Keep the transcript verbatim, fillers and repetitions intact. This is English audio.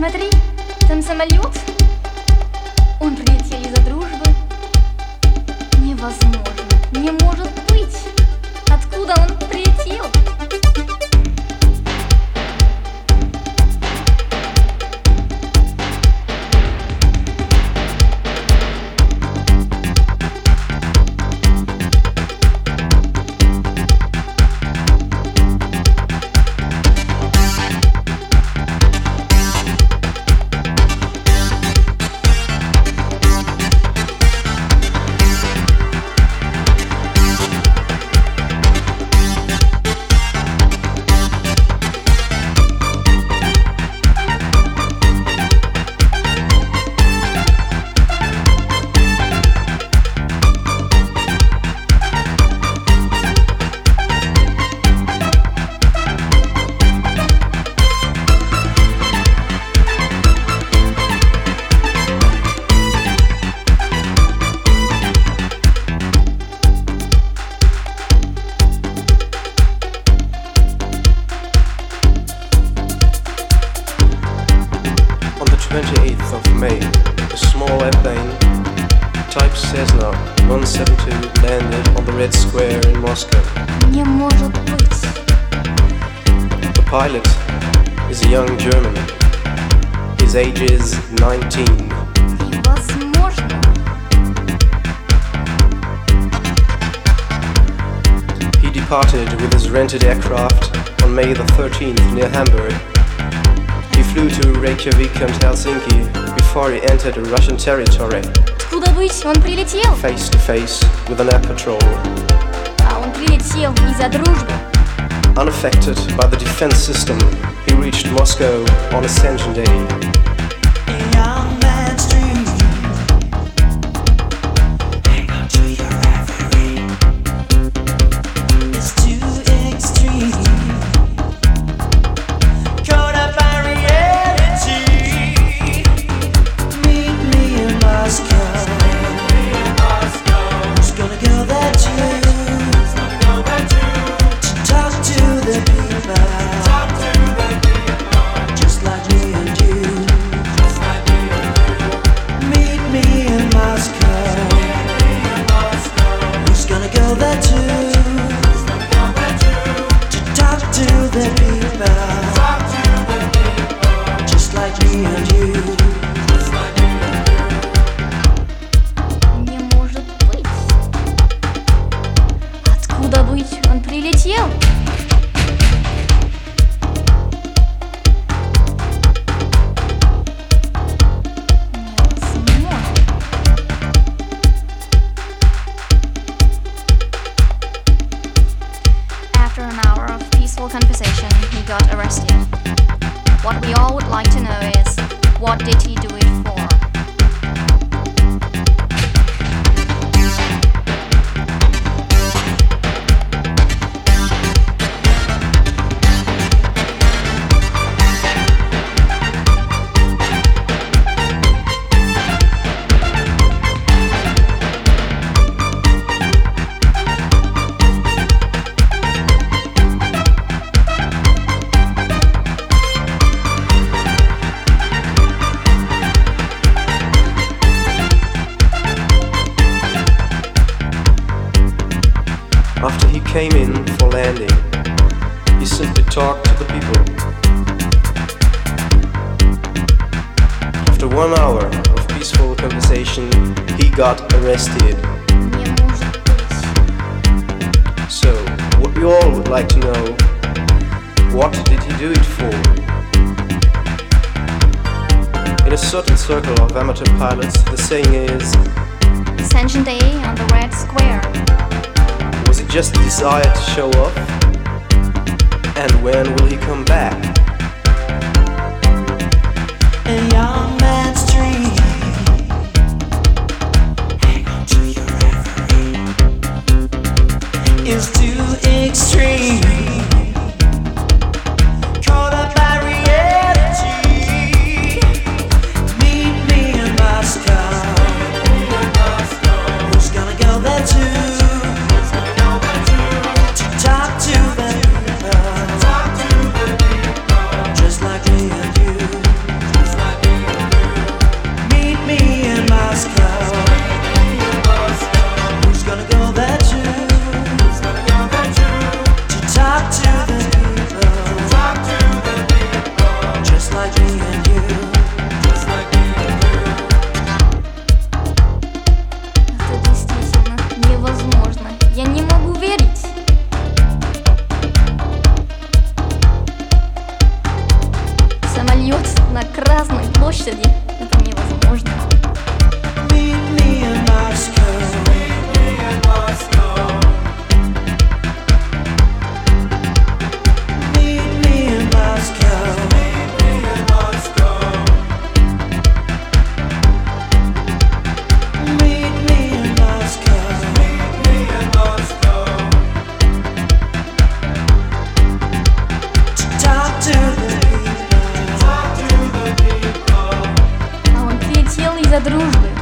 Смотри, там самолет. Он прилетел из-за дружбы. Невозможно, не может быть. Откуда он прилетел? twenty-eighth of May, a small airplane, type Cessna one seventy-two, landed on the Red Square in Moscow. Не может быть. The pilot is a young German. His age is nineteen. Невозможно. He departed with his rented aircraft on May the thirteenth near Hamburg. He flew to Reykjavik and Helsinki before he entered a Russian territory. Откуда быть? Он прилетел. Face to face with an air patrol. А он прилетел из-за дружбы. Unaffected by the defense system, he reached Moscow on Ascension Day. Не может быть. Откуда быть? Он прилетел. After an hour of peaceful conversation, he got arrested. What we all would like to know is, what did he do it for? After he came in for landing, he simply talked to the people. After one hour of peaceful conversation, he got arrested. Не может быть. So, what we all would like to know, what did he do it for? In a certain circle of amateur pilots, the saying is, Ascension Day on the Red Square. was it just a desire to show off? And when will he come back? A young man's dream. Hang on to your reverie. Is too extreme. Caught up by reality. Meet me in Moscow. Who's gonna go there too? Talk to the people, just like me and you. площади. Это невозможно. Meet me in Moscow. Meet me in Moscow. Meet me in Moscow. Meet me in Moscow. Meet me in Moscow. Meet me in Moscow. To talk to the people. Talk to the people. А он прилетел из-за дружбы.